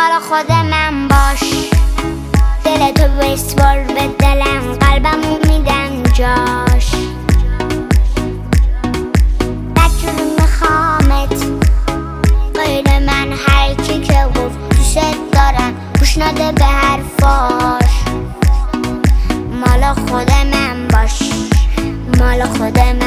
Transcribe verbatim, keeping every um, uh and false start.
مال خود من باش. دل تو بسپار به دلم، قلبمو میدم جاش. نجوری میخوامت غیر من، هر کی که گفت دوست دارم گوش نده به حرفاش. مال خود من باش، مال خود من